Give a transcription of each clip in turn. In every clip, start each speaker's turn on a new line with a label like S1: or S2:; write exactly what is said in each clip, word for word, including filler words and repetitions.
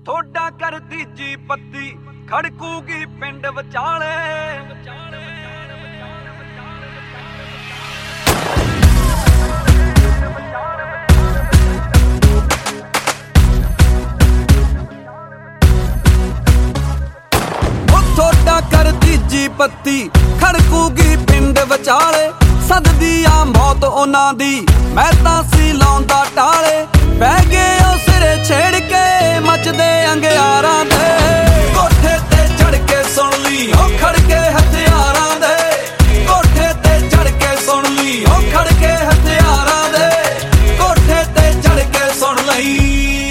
S1: ਥੋੜਾ ਕਰ ਤੀਜੀ ਪੱਤੀ ਖੜਕੂਗੀ ਪਿੰਡ ਵਿਚਾਲੇ। ਥੋੜਾ ਕਰ ਤੀਜੀ ਪੱਤੀ ਖੜਕੂਗੀ ਪਿੰਡ ਵਿਚਾਲੇ। ਸਦਦੀ ਆ ਮੌਤ ਉਹਨਾਂ ਦੀ ਮੈਂ ਤਾਂ ਸੀ ਲਾਉਂਦਾ ਟਾਲੇ। ਪੈ ਗਏ ਉਹ ਸਿਰੇ ਛੇੜ ਕੇ ਮੱਚਦੇ ਅੰਗਿਆਰਾਂ ਦੇ। ਕੋਠੇ ਤੇ ਚੜ ਕੇ ਸੁਣ ਲਈ ਉਹ ਖੜਕੇ ਹਥਿਆਰਾਂ ਦੇ। ਕੋਠੇ ਤੇ ਚੜ ਕੇ ਸੁਣ ਲਈ ਉਹ ਖੜਕੇ ਹਥਿਆਰਾਂ ਦੇ। ਕੋਠੇ ਤੇ ਚੜ ਕੇ ਸੁਣ ਲਈ।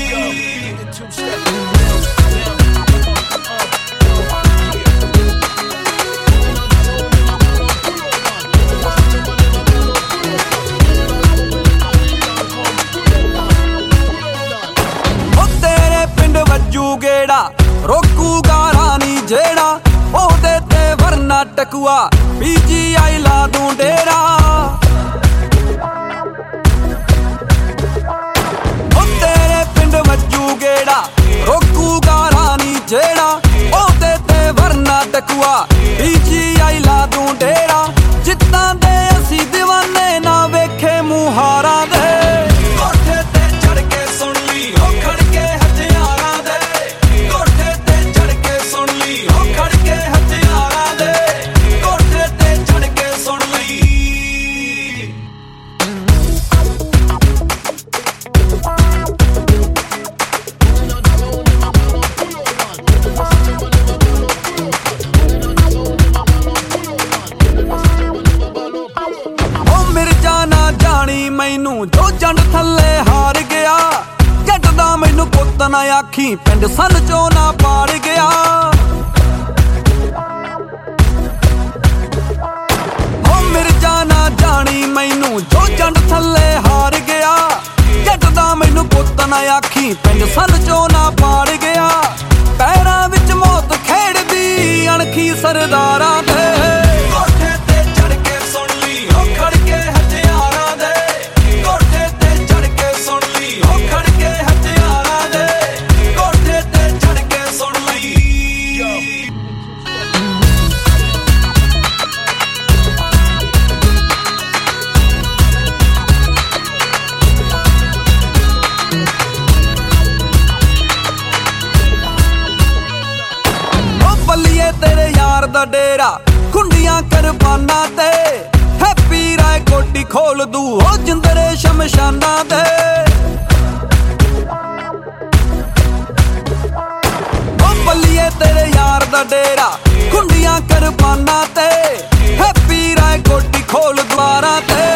S1: ਗੇੜਾ ਰੋਕੂਗਾ ਰਾਣੀ ਜਿਹੜਾ ਉਹਦੇ ਤੇ ਵਰਨਾ ਟਕੂਆ ਪੀ ਜੀ ਆਈ ਲਾ ਦੂੰ ਡੇਰਾ। ਉਹ ਤੇਰੇ ਪਿੰਡ ਵੱਜੂ ਗੇੜਾ ਰੋਕੂਗਾ ਰਾਣੀ ਜਿਹੜਾ ਉਹਦੇ ਤੇ ਵਰਨਾ ਟਕੂਆ ਪੀ ਜੀ ਆਈ ਲਾ ਦੂੰ ਡੇਰਾ। ਜਿੱਦਾਂ ਦੇ ਅਸੀਂ دیਵਾਨੇ ਨਾ ਵੇਖੇ ਮੁਹਾਰਾਂ ਦੇ। ਕੋਠੇ ਤੇ ਚੜ ਕੇ ਸੁਣ ਲਈ ਉਹ ਖੜਕੇ ਹਥਿਆਰਾਂ ਦੇ। ਜਾਣੀ ਮੈਨੂੰ ਜੋ ਜੰਡ ਥੱਲੇ ਹਾਰ ਗਿਆ। ਜੱਟ ਦਾ ਮੈਨੂੰ ਪੁੱਤ ਨਾ ਆਖੀ ਪਿੰਡ ਸੰਨ ਚੋਂ ਨਾ ਪਾੜ ਗਿਆ। ਓ ਮਿਰਜ਼ਾ ਨਾ ਜਾਣੀ ਮੈਨੂੰ ਜੋ ਜੰਡ ਥੱਲੇ ਹਾਰ ਗਿਆ। ਜੱਟ ਦਾ ਮੈਨੂੰ ਪੁੱਤ ਨਾ ਆਖੀ ਪਿੰਡ ਸੰਨ ਚੋਂ ਨਾ ਪਾੜ ਗਿਆ। ਪੈਰਾਂ ਵਿੱਚ ਮੌਤ ਖੇਡਦੀ ਅਣਖੀ ਸਰਦਾਰਾਂ ਦੇ। ਕੋਠੇ ਤੇ ਚੜ ਕੇ ਸੁਣ ਲਈ ਉਹ ਖੜਕੇ ਹਥਿਆਰਾਂ ਦੇ। ਕੋਠੇ ਤੇ ਚੜ ਕੇ ਸੁਣ ਲਈ ਉਹ ਖੜਕੇ ਹਥਿਆਰਾਂ ਦੇ। ਕੋਠੇ ਤੇ ਚੜ ਕੇ ਸੁਣ ਲਈ। ਉਹ ਬੱਲੀਏ ਤੇਰੇ ਯਾਰ ਦਾ ਡੇਰਾ ਖੁੰਡੀਆਂ ਕੁਰਬਾਨਾਂ ਤੇ। ਹੈਪੀ ਰਾਏ ਕੋਟੀ ਖੋਲ ਦੂ ਉਹ ਜਿੰਦਰੇ ਸ਼ਮਸ਼ਾਨਾਂ ਤੇ। ਉਹ ਬੱਲੀਏ ਤੇਰੇ ਯਾਰ ਦਾ ਡੇਰਾ ਖੁੰਡੀਆਂ ਕੁਰਬਾਨਾਂ ਤੇ। ਹੈਪੀ ਰਾਏ ਕੋਟੀ ਖੋਲ ਦੁਆਰਾਂ ਤੇ।